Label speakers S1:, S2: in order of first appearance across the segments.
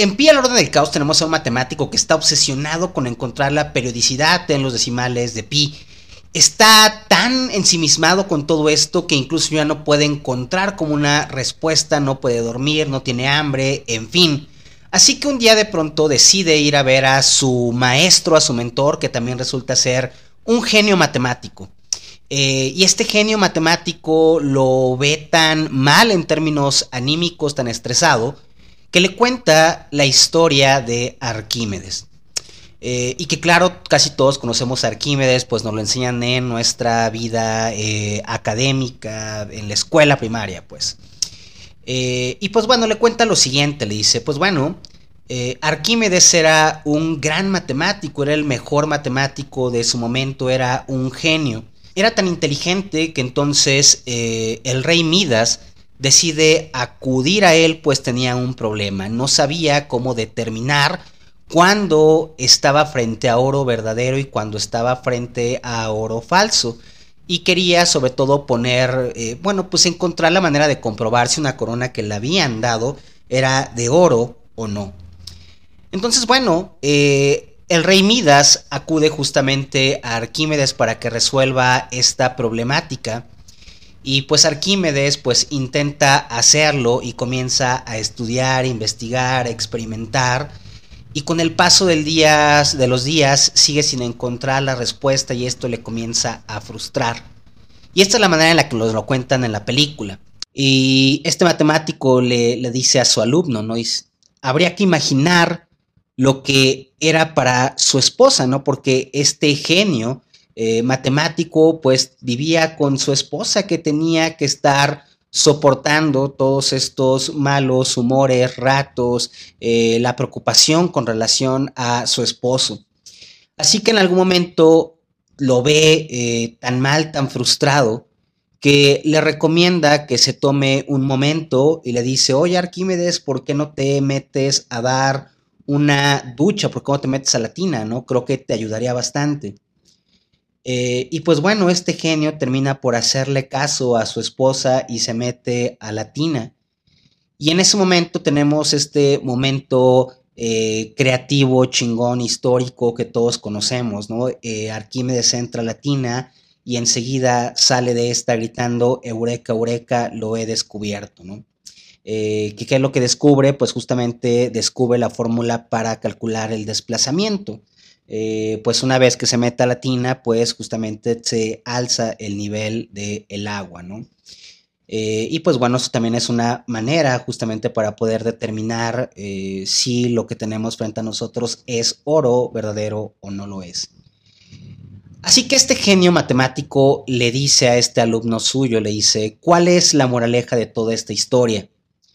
S1: en Pi al orden del caos tenemos a un matemático que está obsesionado con encontrar la periodicidad en los decimales de Pi. Está tan ensimismado con todo esto que incluso ya no puede encontrar como una respuesta, no puede dormir, no tiene hambre, en fin. Así que un día de pronto decide ir a ver a su maestro, a su mentor, que también resulta ser un genio matemático. Y este genio matemático lo ve tan mal en términos anímicos, tan estresado, que le cuenta la historia de Arquímedes. Y que claro, casi todos conocemos a Arquímedes, pues nos lo enseñan en nuestra vida académica, en la escuela primaria, pues. Y pues bueno, le cuenta lo siguiente, le dice, pues bueno, Arquímedes era un gran matemático, era el mejor matemático de su momento, era un genio. Era tan inteligente que entonces el rey Midas decide acudir a él, pues tenía un problema, no sabía cómo determinar cuando estaba frente a oro verdadero y cuando estaba frente a oro falso. Y quería sobre todo poner, pues encontrar la manera de comprobar si una corona que le habían dado era de oro o no. Entonces, bueno, el rey Midas acude justamente a Arquímedes para que resuelva esta problemática. Y pues Arquímedes pues intenta hacerlo y comienza a estudiar, investigar, experimentar. Y con el paso de los días sigue sin encontrar la respuesta y esto le comienza a frustrar. Y esta es la manera en la que nos lo cuentan en la película. Y este matemático le dice a su alumno, ¿no? Dice, habría que imaginar lo que era para su esposa, ¿no? Porque este genio matemático pues vivía con su esposa que tenía que estar soportando todos estos malos humores, ratos, la preocupación con relación a su esposo. Así que en algún momento lo ve tan mal, tan frustrado, que le recomienda que se tome un momento y le dice, oye Arquímedes, ¿por qué no te metes a dar una ducha? ¿Por qué no te metes a la tina? ¿No? Creo que te ayudaría bastante. Y pues bueno, este genio termina por hacerle caso a su esposa y se mete a la tina. Y en ese momento tenemos este momento creativo, chingón, histórico que todos conocemos, ¿no? Arquímedes entra a la tina y enseguida sale de esta gritando, eureka, eureka, lo he descubierto, ¿no? ¿Qué es lo que descubre? Pues justamente descubre la fórmula para calcular el desplazamiento. Pues una vez que se mete a la tina, pues justamente se alza el nivel del agua, ¿no? Y pues bueno, eso también es una manera justamente para poder determinar si lo que tenemos frente a nosotros es oro verdadero o no lo es. Así que este genio matemático le dice a este alumno suyo, le dice, ¿cuál es la moraleja de toda esta historia?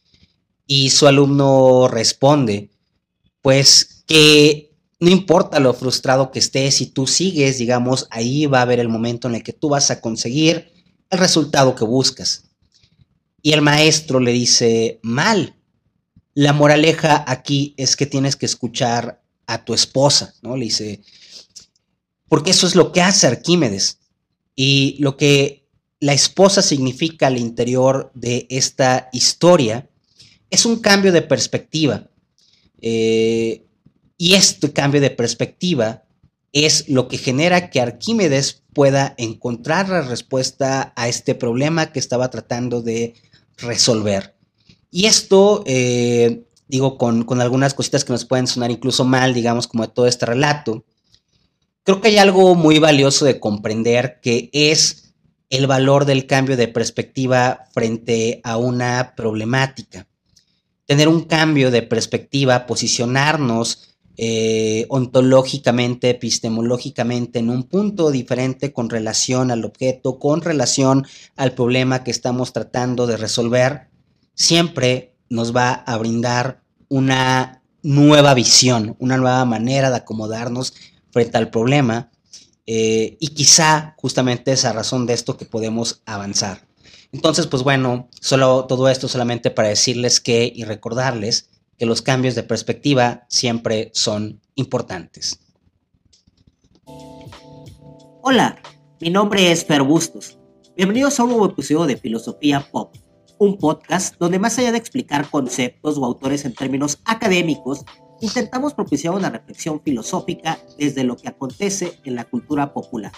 S1: Y su alumno responde, pues que no importa lo frustrado que estés, si tú sigues, digamos, ahí va a haber el momento en el que tú vas a conseguir el resultado que buscas. Y el maestro le dice, mal, la moraleja aquí es que tienes que escuchar a tu esposa, ¿no? Le dice, porque eso es lo que hace Arquímedes. Y lo que la esposa significa al interior de esta historia es un cambio de perspectiva. Y este cambio de perspectiva es lo que genera que Arquímedes pueda encontrar la respuesta a este problema que estaba tratando de resolver. Y esto, digo, con algunas cositas que nos pueden sonar incluso mal, digamos, como de todo este relato, creo que hay algo muy valioso de comprender que es el valor del cambio de perspectiva frente a una problemática. Tener un cambio de perspectiva, posicionarnos ontológicamente, epistemológicamente en un punto diferente con relación al objeto, con relación al problema que estamos tratando de resolver, siempre nos va a brindar una nueva visión, una nueva manera de acomodarnos frente al problema y quizá justamente es a razón de esto que podemos avanzar. Entonces, pues bueno, todo esto solamente para decirles que y recordarles que los cambios de perspectiva siempre son importantes.
S2: Hola, mi nombre es Fer Bustos. Bienvenidos a un nuevo episodio de Filosofía Pop. un podcast donde más allá de explicar conceptos o autores en términos académicos, intentamos propiciar una reflexión filosófica desde lo que acontece en la cultura popular.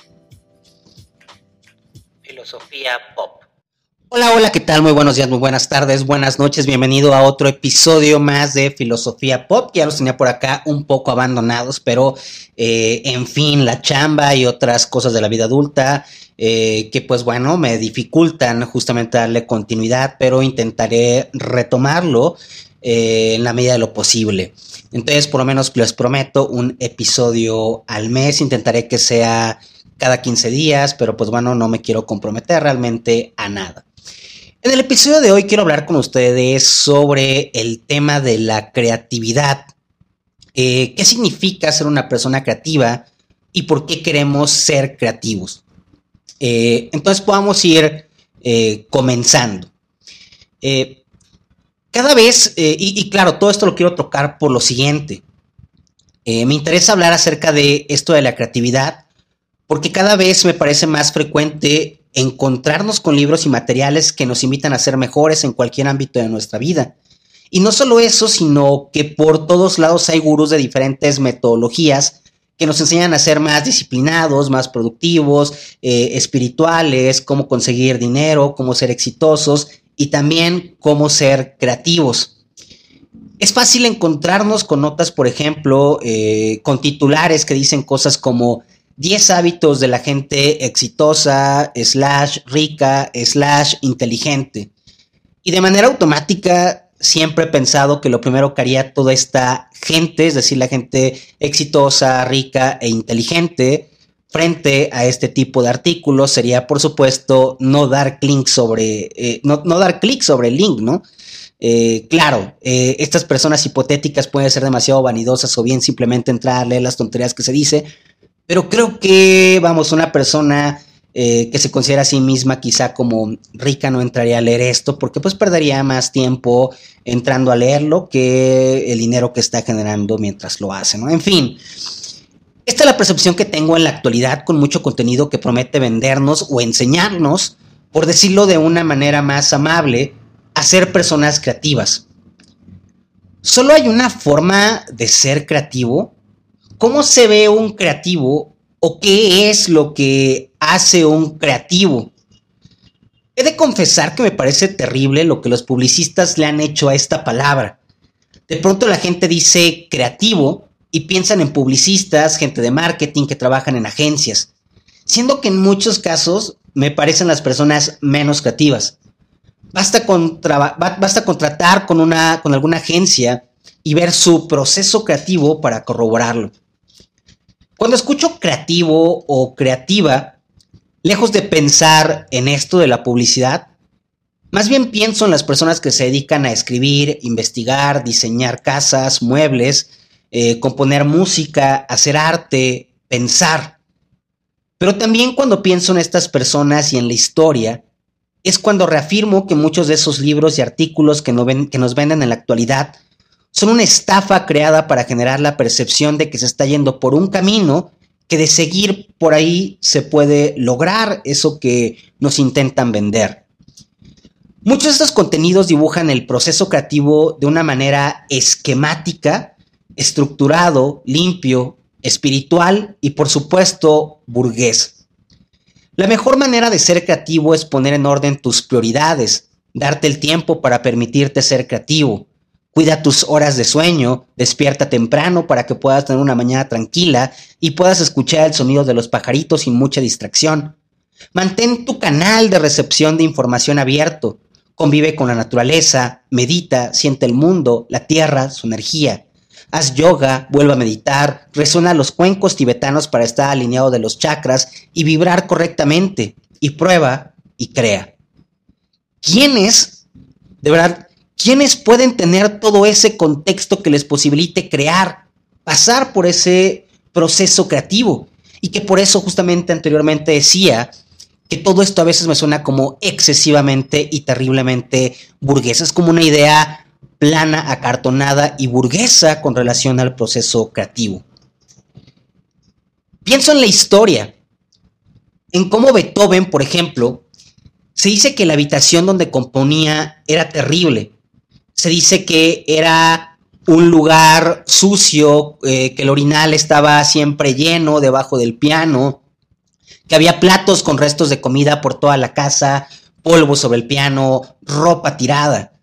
S1: Filosofía Pop. Hola, ¿qué tal? Muy buenos días, muy buenas tardes, buenas noches. Bienvenido a otro episodio más de Filosofía Pop. Ya los tenía por acá un poco abandonados, pero en fin, la chamba y otras cosas de la vida adulta que pues bueno, me dificultan justamente darle continuidad, pero intentaré retomarlo en la medida de lo posible. Entonces, por lo menos les prometo un episodio al mes. Intentaré que sea cada 15 días, pero pues bueno, no me quiero comprometer realmente a nada. En el episodio de hoy quiero hablar con ustedes sobre el tema de la creatividad. ¿Qué significa ser una persona creativa y por qué queremos ser creativos? Entonces podamos ir comenzando. Cada vez, y claro, todo esto lo quiero tocar por lo siguiente. Me interesa hablar acerca de esto de la creatividad porque cada vez me parece más frecuente encontrarnos con libros y materiales que nos invitan a ser mejores en cualquier ámbito de nuestra vida. Y no solo eso, sino que por todos lados hay gurús de diferentes metodologías que nos enseñan a ser más disciplinados, más productivos, espirituales, cómo conseguir dinero, cómo ser exitosos y también cómo ser creativos. Es fácil encontrarnos con notas, por ejemplo, con titulares que dicen cosas como 10 hábitos de la gente exitosa, /rica, /inteligente. Y de manera automática siempre he pensado que lo primero que haría toda esta gente, es decir, la gente exitosa, rica e inteligente, frente a este tipo de artículos, sería, por supuesto, no dar clic sobre el link, ¿no? Claro, estas personas hipotéticas pueden ser demasiado vanidosas o bien simplemente entrar a leer las tonterías que se dice. Pero creo que, vamos, una persona que se considera a sí misma quizá como rica no entraría a leer esto porque pues perdería más tiempo entrando a leerlo que el dinero que está generando mientras lo hace, ¿no? En fin, esta es la percepción que tengo en la actualidad con mucho contenido que promete vendernos o enseñarnos, por decirlo de una manera más amable, a ser personas creativas. Solo hay una forma de ser creativo. ¿Cómo se ve un creativo o qué es lo que hace un creativo? He de confesar que me parece terrible lo que los publicistas le han hecho a esta palabra. De pronto la gente dice creativo y piensan en publicistas, gente de marketing que trabajan en agencias, siendo que en muchos casos me parecen las personas menos creativas. Basta contratar con alguna agencia y ver su proceso creativo para corroborarlo. Cuando escucho creativo o creativa, lejos de pensar en esto de la publicidad, más bien pienso en las personas que se dedican a escribir, investigar, diseñar casas, muebles, componer música, hacer arte, pensar. Pero también cuando pienso en estas personas y en la historia, es cuando reafirmo que muchos de esos libros y artículos que nos venden en la actualidad son una estafa creada para generar la percepción de que se está yendo por un camino que de seguir por ahí se puede lograr eso que nos intentan vender. Muchos de estos contenidos dibujan el proceso creativo de una manera esquemática, estructurado, limpio, espiritual y por supuesto burgués. La mejor manera de ser creativo es poner en orden tus prioridades, darte el tiempo para permitirte ser creativo. Cuida tus horas de sueño, despierta temprano para que puedas tener una mañana tranquila y puedas escuchar el sonido de los pajaritos sin mucha distracción. Mantén tu canal de recepción de información abierto. Convive con la naturaleza, medita, siente el mundo, la tierra, su energía. Haz yoga, vuelve a meditar, resuena los cuencos tibetanos para estar alineado de los chakras y vibrar correctamente. Y prueba y crea. ¿Quiénes, de verdad, quiénes pueden tener todo ese contexto que les posibilite crear, pasar por ese proceso creativo? Y que por eso justamente anteriormente decía que todo esto a veces me suena como excesivamente y terriblemente burguesa. Es como una idea plana, acartonada y burguesa con relación al proceso creativo. Pienso en la historia, en cómo Beethoven, por ejemplo, Se dice que la habitación donde componía era terrible. Se dice que era un lugar sucio, que el orinal estaba siempre lleno debajo del piano, que había platos con restos de comida por toda la casa, polvo sobre el piano, ropa tirada.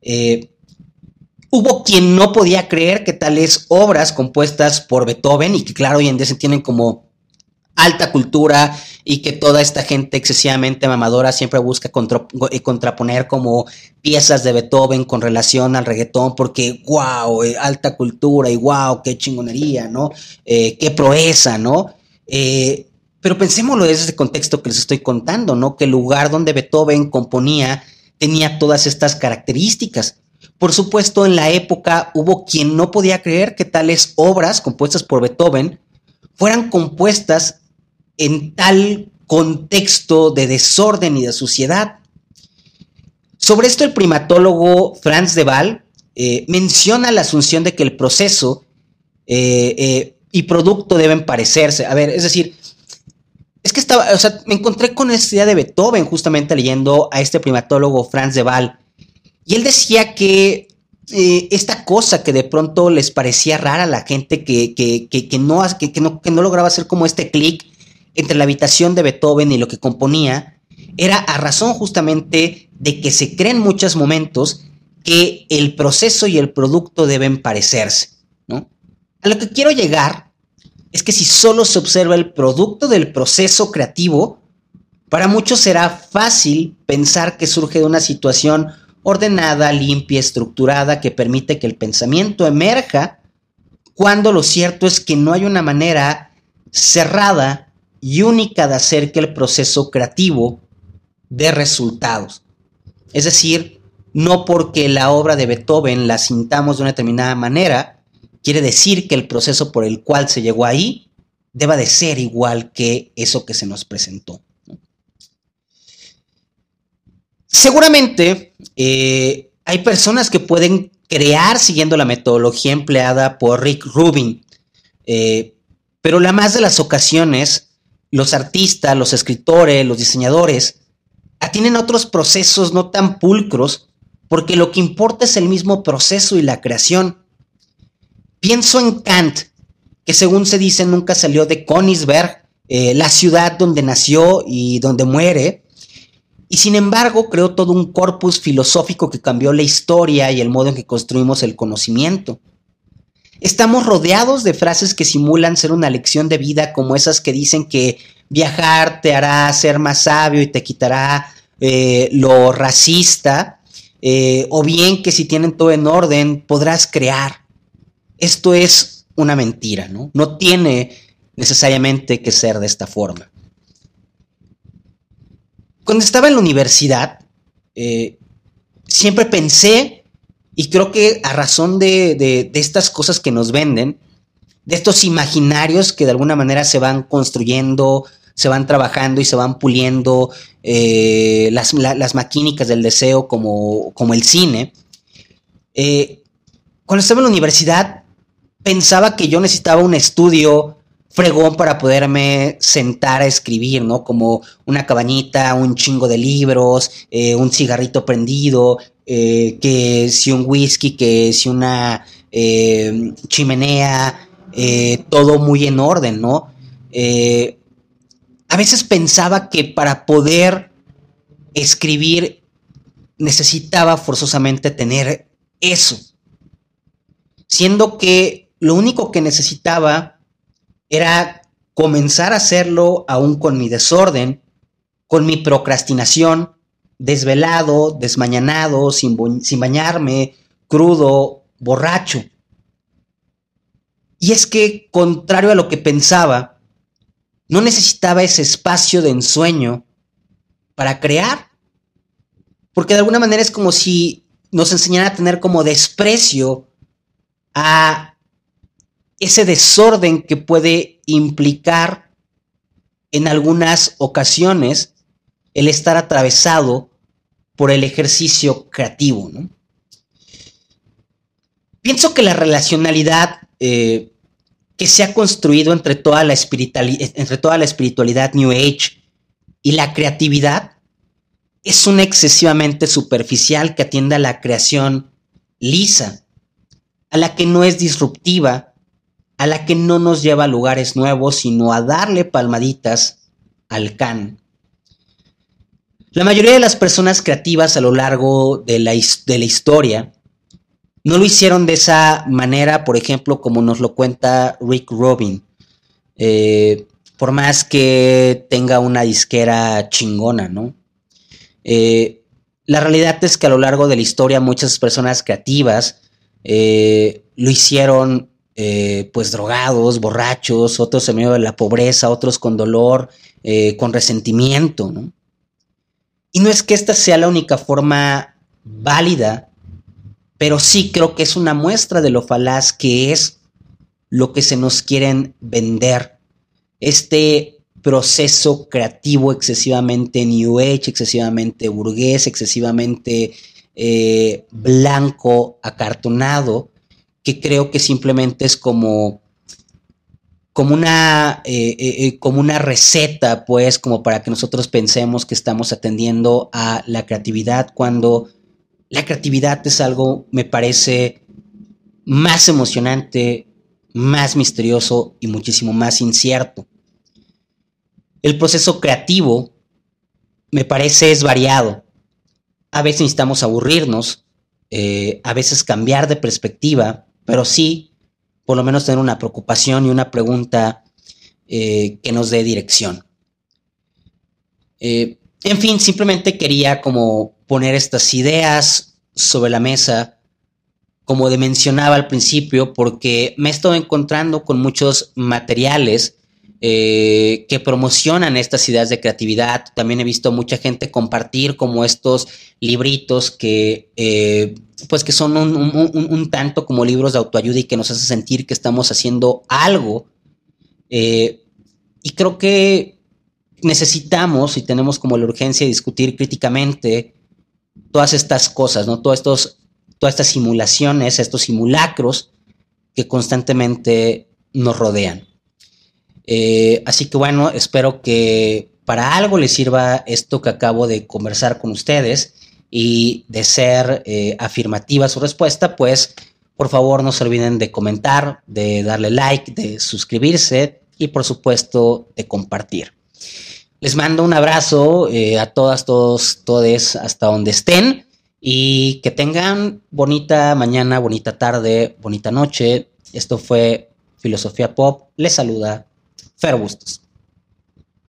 S1: Hubo quien no podía creer que tales obras compuestas por Beethoven, y que claro, hoy en día se tienen como alta cultura, y que toda esta gente excesivamente mamadora siempre busca contraponer como piezas de Beethoven con relación al reggaetón, porque wow, alta cultura y wow, qué chingonería, ¿no? Qué proeza, ¿no? Pero pensémoslo desde ese contexto que les estoy contando, ¿no? Que el lugar donde Beethoven componía tenía todas estas características. Por supuesto, en la época hubo quien no podía creer que tales obras compuestas por Beethoven fueran compuestas en tal contexto de desorden y de suciedad. Sobre esto, el primatólogo Franz de Waal menciona la asunción de que el proceso y producto deben parecerse. A ver, es decir, es que me encontré con esta idea de Beethoven justamente leyendo a este primatólogo Franz de Waal, y él decía que esta cosa que de pronto les parecía rara a la gente que no lograba hacer como este clic entre la habitación de Beethoven y lo que componía, era a razón justamente de que se cree en muchos momentos que el proceso y el producto deben parecerse, ¿no? A lo que quiero llegar es que si solo se observa el producto del proceso creativo, para muchos será fácil pensar que surge de una situación ordenada, limpia, estructurada, que permite que el pensamiento emerja, cuando lo cierto es que no hay una manera cerrada y única de hacer que el proceso creativo dé resultados. Es decir, no porque la obra de Beethoven la sintamos de una determinada manera, quiere decir que el proceso por el cual se llegó ahí deba de ser igual que eso que se nos presentó. Seguramente hay personas que pueden crear siguiendo la metodología empleada por Rick Rubin, pero la más de las ocasiones, los artistas, los escritores, los diseñadores tienen otros procesos no tan pulcros, porque lo que importa es el mismo proceso y la creación. Pienso en Kant, que según se dice nunca salió de Königsberg, la ciudad donde nació y donde muere, y sin embargo creó todo un corpus filosófico que cambió la historia y el modo en que construimos el conocimiento. Estamos rodeados de frases que simulan ser una lección de vida, como esas que dicen que viajar te hará ser más sabio y te quitará lo racista, o bien que si tienen todo en orden podrás crear. Esto es una mentira, ¿no? No tiene necesariamente que ser de esta forma. Cuando estaba en la universidad, siempre pensé, y creo que a razón de estas cosas que nos venden, de estos imaginarios que de alguna manera se van construyendo, se van trabajando y se van puliendo, las maquínicas del deseo como el cine. Cuando estaba en la universidad, pensaba que yo necesitaba un estudio fregón para poderme sentar a escribir, ¿no? Como una cabañita, un chingo de libros, un cigarrito prendido, que si un whisky, que si una chimenea, todo muy en orden, ¿no? A veces pensaba que para poder escribir necesitaba forzosamente tener eso, siendo que lo único que necesitaba era comenzar a hacerlo aún con mi desorden, con mi procrastinación, desvelado, desmañanado, sin bañarme, crudo, borracho. Y es que, contrario a lo que pensaba, no necesitaba ese espacio de ensueño para crear, porque de alguna manera es como si nos enseñara a tener como desprecio a ese desorden que puede implicar en algunas ocasiones el estar atravesado por el ejercicio creativo, ¿no? Pienso que la relacionalidad que se ha construido entre toda la espiritualidad New Age y la creatividad es una excesivamente superficial que atiende a la creación lisa, a la que no es disruptiva, a la que no nos lleva a lugares nuevos, sino a darle palmaditas al can. La mayoría de las personas creativas a lo largo de la historia no lo hicieron de esa manera, por ejemplo, como nos lo cuenta Rick Rubin. Por más que tenga una disquera chingona, ¿no? La realidad es que a lo largo de la historia muchas personas creativas lo hicieron pues drogados, borrachos, otros en medio de la pobreza, otros con dolor, con resentimiento, ¿no? Y no es que esta sea la única forma válida, pero sí creo que es una muestra de lo falaz que es lo que se nos quieren vender. Este proceso creativo excesivamente New Age, excesivamente burgués, excesivamente blanco, acartonado, que creo que simplemente es como una receta, pues, como para que nosotros pensemos que estamos atendiendo a la creatividad, cuando la creatividad es algo, me parece, más emocionante, más misterioso y muchísimo más incierto. El proceso creativo, me parece, es variado. A veces necesitamos aburrirnos, a veces cambiar de perspectiva, pero sí, por lo menos tener una preocupación y una pregunta que nos dé dirección. En fin, simplemente quería como poner estas ideas sobre la mesa, como mencionaba al principio, porque me he estado encontrando con muchos materiales que promocionan estas ideas de creatividad. También he visto mucha gente compartir como estos libritos que pues que son un tanto como libros de autoayuda y que nos hace sentir que estamos haciendo algo. Y creo que necesitamos y tenemos como la urgencia de discutir críticamente todas estas cosas, ¿no? Todas estas simulaciones, estos simulacros que constantemente nos rodean. Así que bueno, espero que para algo les sirva esto que acabo de conversar con ustedes, y de ser afirmativa su respuesta, pues por favor no se olviden de comentar, de darle like, de suscribirse y por supuesto de compartir. Les mando un abrazo a todas, todos, todes, hasta donde estén, y que tengan bonita mañana, bonita tarde, bonita noche. Esto fue Filosofía Pop. Les saluda Fer Bustos.